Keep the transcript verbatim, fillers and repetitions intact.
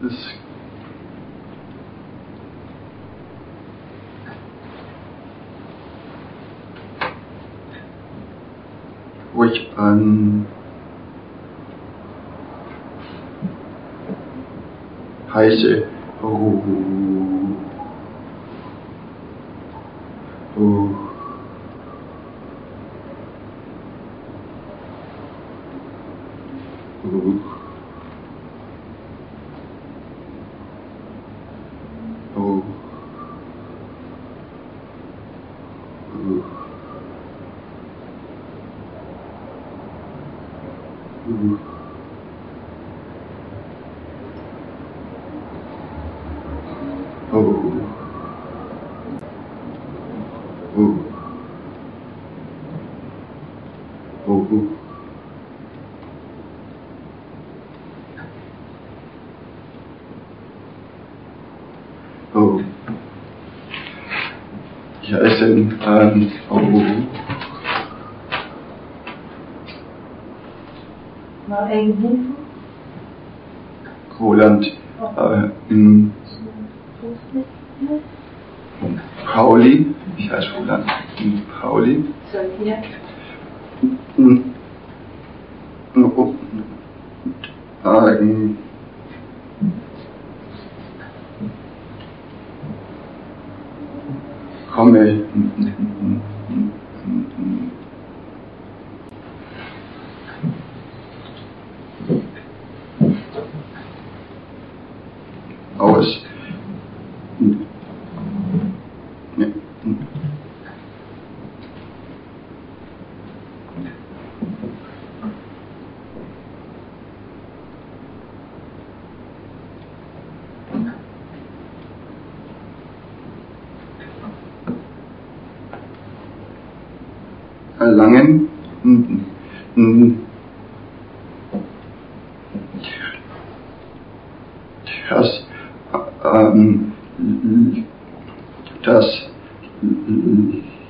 das ruhig an heiße oh, oh. Oh. Oh. Oh. Oh. Oh. Oh. Oh. Oh. Ja, es sind ähm, oh. Waar eigen heen? Roland, äh, in Pauli, ich heiße Roland, in Pauli. So, ja. Mm. Oh. Ähm, komme aus Erlangen das ähm, das